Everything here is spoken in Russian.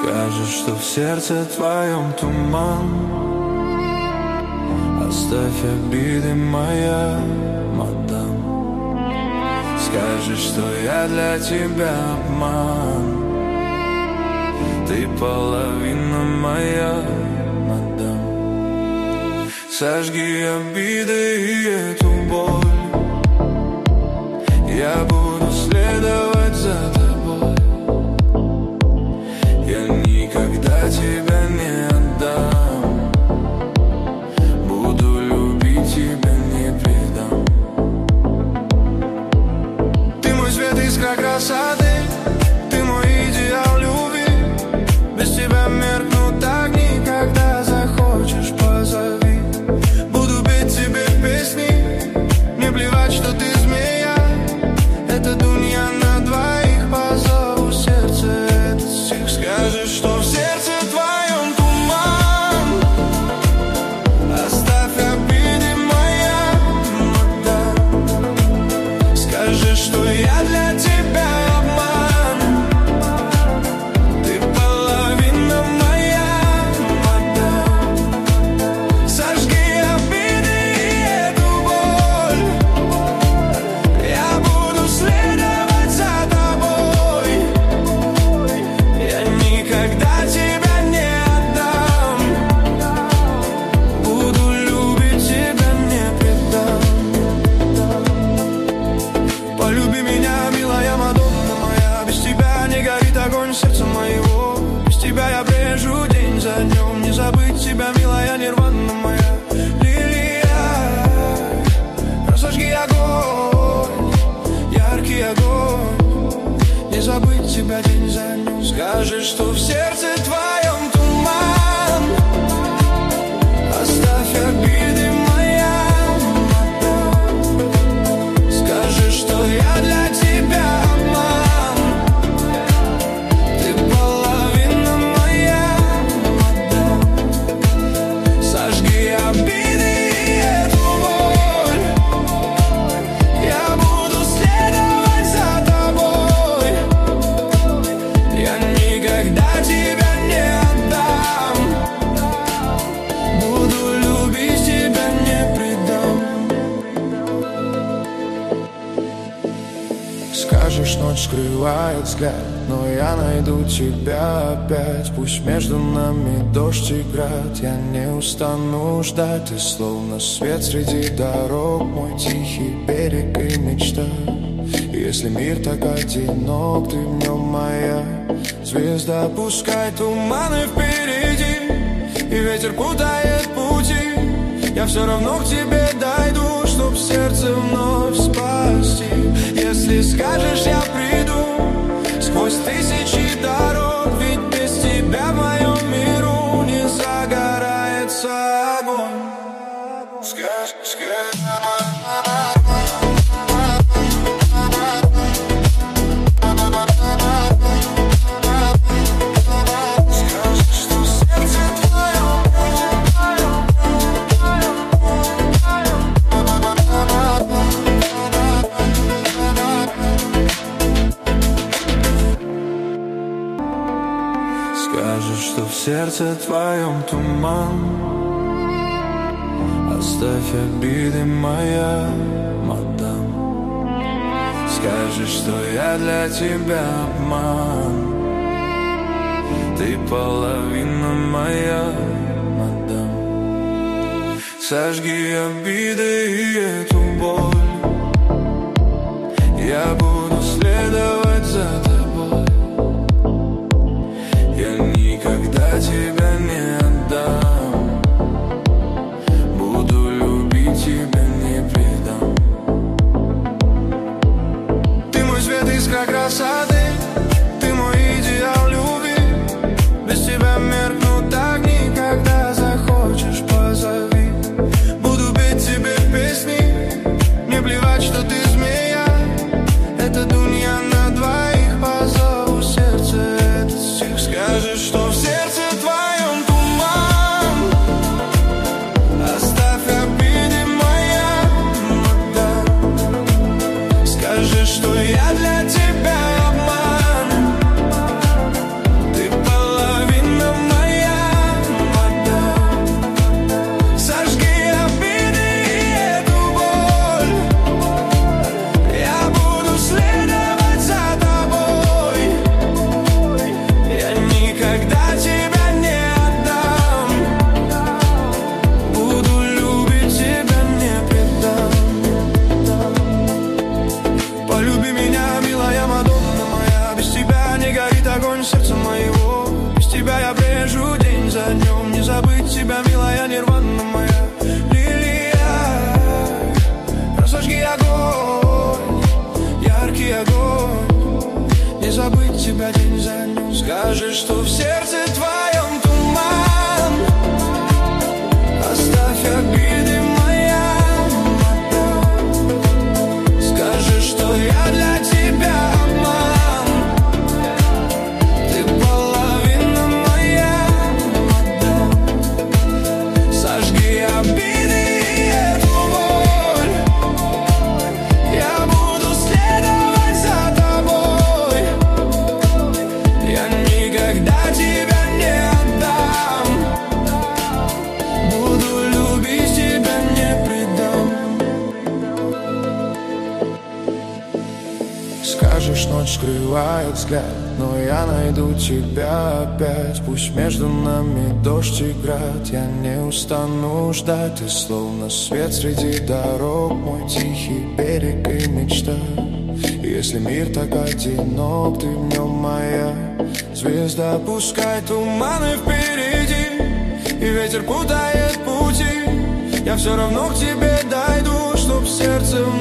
Скажешь, что в сердце твоем туман. Оставь обиды, моя мадам. Скажешь, что я для тебя обман. Ты половина моя, мадам. Сожги обиды и эту боль. Я буду следовать за тобой. Я никогда тебя не отдам. Буду любить тебя, не предам. Ты мой свет, искра красоты. Ты мой идеал любви. Без тебя меркнут огни. Когда захочешь, позови. Буду петь тебе песни. Мне плевать, что ты змея. Это дунья на двоих. Позову сердце этот стих. Скажешь, что в сердце твоем туман. Оставь обиды, моя мадам. Скажешь, что я для тебя обман. Ты половина моя, мадам. Сожги обиды и эту боль. Я буду следовать за тобой. Я никогда тебя не отдам. Буду любить тебя, не предам. Полюби меня, милая Мадонна моя. Без тебя не горит огонь сердца моего. Без тебя я брежу день за днем. Не забыть тебя, милая Нирвана моя. Лилия, разожги огонь, яркий огонь. Не забыть тебя день за днем. Скажешь, что в сердце твоем туман. Оставь обиды, моя мадам. Скажешь, что я для тебя обман. Ты половина моя, мадам. Сожги обиды и эту боль. Я буду следовать за тобой. Я никогда тебя не отдам. Буду любить тебя, не предам. Скажешь, ночь скрывает взгляд, но я найду тебя опять. Пусть между нами дождь и град. Я не устану ждать. Ты словно свет среди дорог. Мой тихий берег и мечта. Если мир так одинок, ты в нем моя звезда. Пускай туманы впереди и ветер путает пути. Я все равно к тебе дойду, чтоб сердце вновь спасти. Если скажешь, я приду сквозь тысячи дорог. Ведь без тебя в моем миру не загорается огонь. Скажешь, что в сердце твоем туман. Оставь обиды, моя мадам. Скажешь, что я для тебя обман. Ты половина моя, мадам. Сожги обиды и эту боль. Я буду следовать за тобой. Я никогда тебя не отдам. Буду любить тебя, не предам. Ты мой свет, искра красоты. Ты мой идеал любви. Без тебя меркнут огни. Когда захочешь, позови. Буду петь тебе песни. Мне плевать, что ты змея. Это дунья на двоих. Позову сердце этот стих. Скажешь, что в сердце твоем туман. Оставь обиды, моя мадам. Скажешь, что я для тебя обман. забыть тебя, милая нирвана моя лилия. Разожги огонь, яркий огонь. Не забыть тебя день за днем. Скажи, что в сердце твоем туман. Оставь обиды, моя мадам. Скажи, что я для тебя обман. Ты половина моя мадам. Сожги обиды и эту боль. Я буду следовать за тобой. Я никогда тебя не отдам. Буду любить тебя, не предам. Скажешь, ночь скрывает взгляд, но я найду тебя опять. Пусть между нами дождь и град, я не устану ждать. Ты словно свет среди дорог, мой тихий берег и мечта. Если мир так одинок, ты в нем моя звезда. Пускай туманы впереди и ветер путает пути, я все равно к тебе дойду, чтоб сердце